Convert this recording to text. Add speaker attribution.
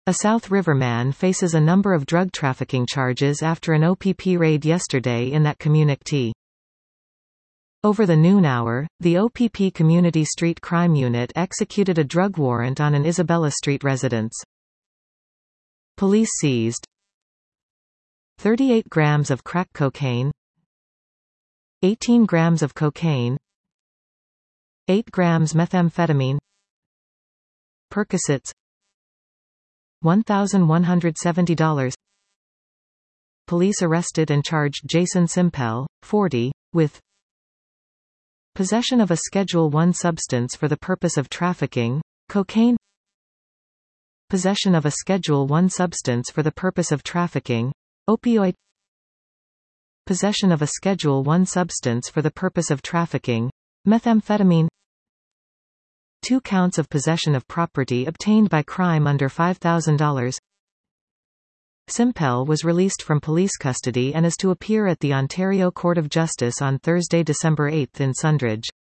Speaker 1: A South River man faces a number of drug trafficking charges after an OPP raid yesterday in that community. Over the noon hour, the OPP Community Street Crime Unit executed a drug warrant on an Isabella Street residence. Police seized 38 grams of crack cocaine, 18 grams of cocaine, 8 grams methamphetamine, Percocets, $1,170. Police arrested and charged Jason Simpel, 40, with possession of a Schedule I substance for the purpose of trafficking, cocaine, possession of a Schedule I substance for the purpose of trafficking, opioid, possession of a Schedule I substance for the purpose of trafficking, methamphetamine, 2 counts of possession of property obtained by crime under $5,000. Simpel was released from police custody and is to appear at the Ontario Court of Justice on Thursday, December 8 in Sundridge.